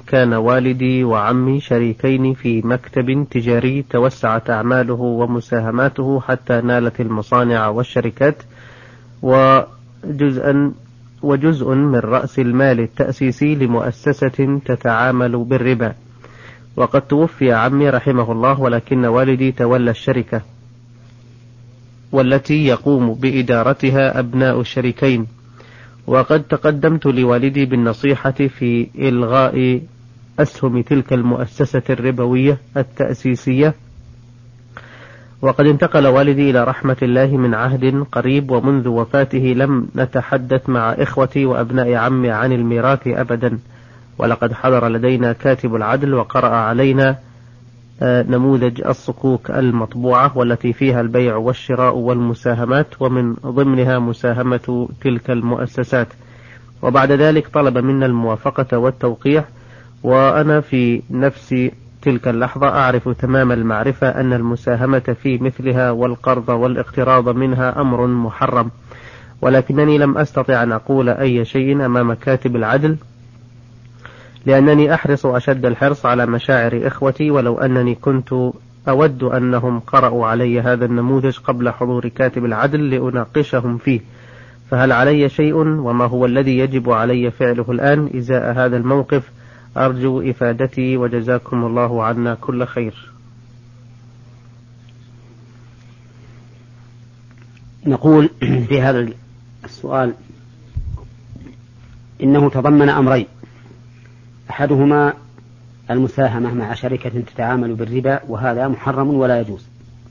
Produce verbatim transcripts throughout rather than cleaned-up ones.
كان والدي وعمي شريكين في مكتب تجاري توسعت أعماله ومساهماته حتى نالت المصانع والشركات، وجزءا وجزء من رأس المال التأسيسي لمؤسسة تتعامل بالربا. وقد توفي عمي رحمه الله، ولكن والدي تولى الشركة والتي يقوم بإدارتها أبناء الشريكين. وقد تقدمت لوالدي بالنصيحة في إلغاء أسهم تلك المؤسسة الربوية التأسيسية، وقد انتقل والدي إلى رحمة الله من عهد قريب، ومنذ وفاته لم نتحدث مع إخوتي وأبناء عمي عن الميراث أبدا. ولقد حضر لدينا كاتب العدل وقرأ علينا نموذج الصكوك المطبوعة والتي فيها البيع والشراء والمساهمات، ومن ضمنها مساهمة تلك المؤسسات. وبعد ذلك طلب منا الموافقة والتوقيع، وأنا في نفس تلك اللحظة أعرف تمام المعرفة أن المساهمة في مثلها والقرض والاقتراض منها أمر محرم، ولكنني لم أستطع أن أقول أي شيء أمام كاتب العدل، لأنني أحرص أشد الحرص على مشاعر إخوتي، ولو أنني كنت أود أنهم قرأوا علي هذا النموذج قبل حضور كاتب العدل لأناقشهم فيه. فهل علي شيء، وما هو الذي يجب علي فعله الآن إزاء هذا الموقف؟ أرجو إفادتي، وجزاكم الله عنا كل خير. نقول في هذا السؤال إنه تضمن أمرين: أحدهما المساهمة مع شركة تتعامل بالربا، وهذا محرم ولا يجوز،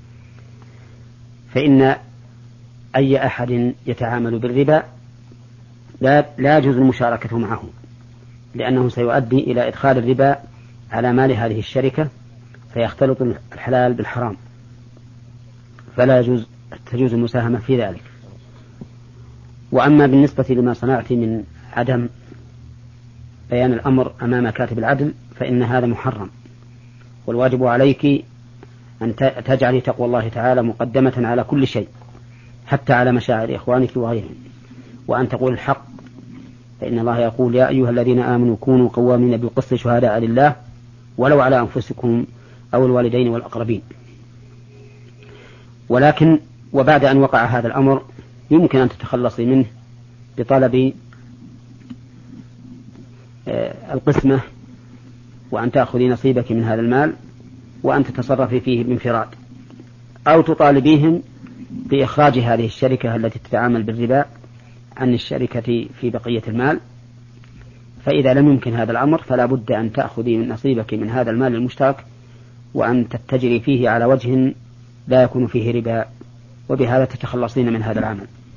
فإن أي أحد يتعامل بالربا لا, لا يجوز المشاركة معه، لأنه سيؤدي إلى إدخال الربا على مال هذه الشركة فيختلط الحلال بالحرام، فلا يجوز تجوز المساهمة في ذلك. وأما بالنسبة لما صنعت من عدم بيان الأمر أمام كاتب العدل فإن هذا محرم، والواجب عليك أن تجعلي تقوى الله تعالى مقدمة على كل شيء، حتى على مشاعر إخوانك وغيرهم، وأن تقول الحق، فإن الله يقول: يا أيها الذين آمنوا كونوا قوامين بالقسط شهداء لله ولو على أنفسكم أو الوالدين والأقربين. ولكن وبعد أن وقع هذا الأمر يمكن أن تتخلصي منه بطلب القسمة، وأن تأخذي نصيبك من هذا المال وأن تتصرفي فيه بانفراد، أو تطالبيهم بإخراج هذه الشركة التي تتعامل بالربا عن الشركة في بقية المال. فإذا لم يمكن هذا الأمر فلا بد أن تأخذي نصيبك من هذا المال المشترك وأن تتجري فيه على وجه لا يكون فيه ربا، وبهذا تتخلصين من هذا العمل.